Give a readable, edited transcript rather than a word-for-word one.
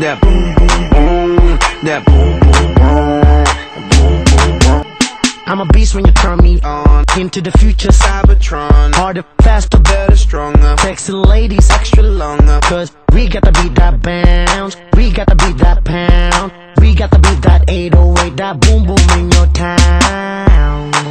That boom boom boom, that boom boom boom, boom boom boom. I'm a beast when you turn me on. Into the future, Cybertron. Harder, faster, better, stronger. Sexy ladies, extra longer. Cause we got to beat that bounce. We got to beat that pound. We got to beat that 808, that boom boom in your town.